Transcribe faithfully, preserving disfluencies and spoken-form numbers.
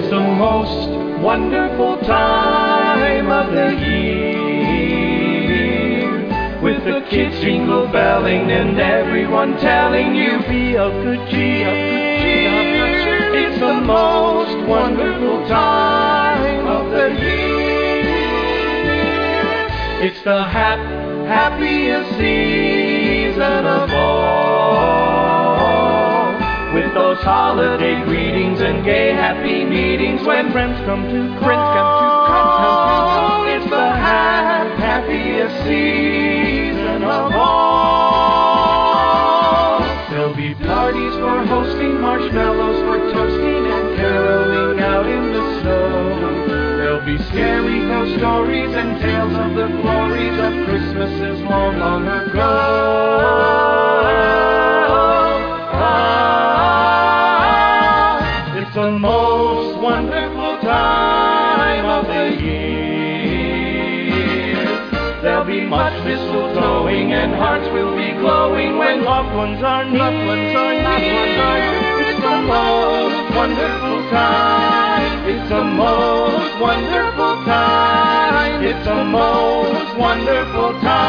It's the most wonderful time of the year, with the kids jingle belling and everyone telling you be of good cheer. It's the most wonderful time of the year. It's the hap happiest season of all, with those holiday greetings and gay happy meetings when friends come to call. Friends come to call. It's the hap happiest season of all. There'll be parties for hosting, marshmallows for toasting, and caroling out in the snow. There'll be scary ghost stories and tales of the glories of Christmases long, long ago. It's the most wonderful time of the year. There'll be much mistletoeing and hearts will be glowing when loved ones are near. Loved ones are near. It's the most wonderful time. It's the most wonderful time. It's the most wonderful time.